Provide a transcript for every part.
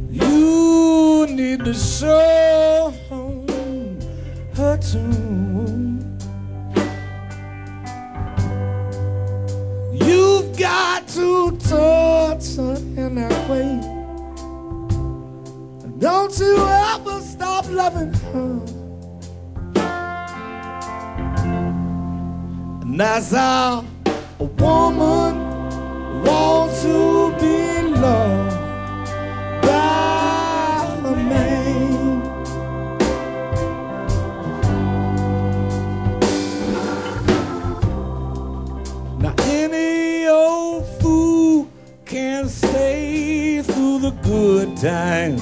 You need to show her to. You've got to touch her in that way. Don't you ever stop loving her. And that's how a woman wants to be loved by a man. Now any old fool can stay through the good times.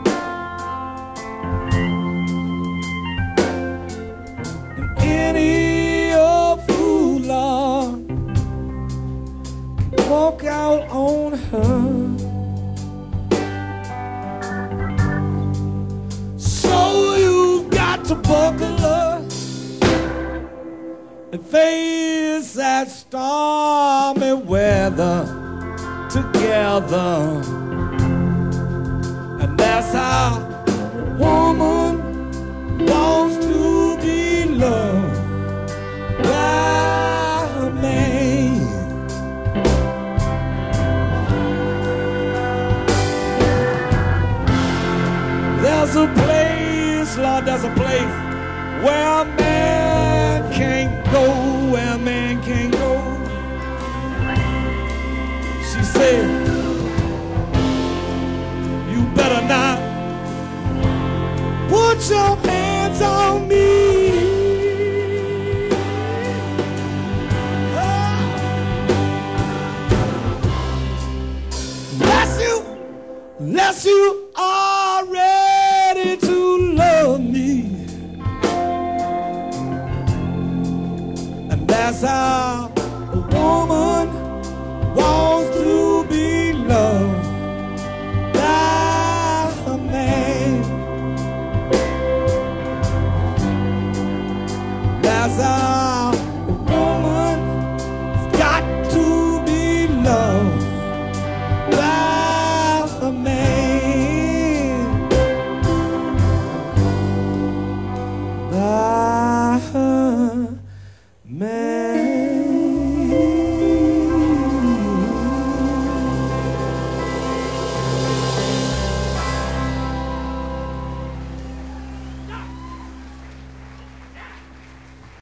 And any old fool, Lord, can walk out on her. So you've got to buckle up and face that stormy weather together. And that's how a woman wants to be loved by a man. There's a place, Lord, there's a place where a man can't go, where a man can't go. She said, you better not put your hands on me. Unless you are ready to love me. And that's how a woman wants to be loved by a man. That's how a woman's got to be loved by a man. By a man.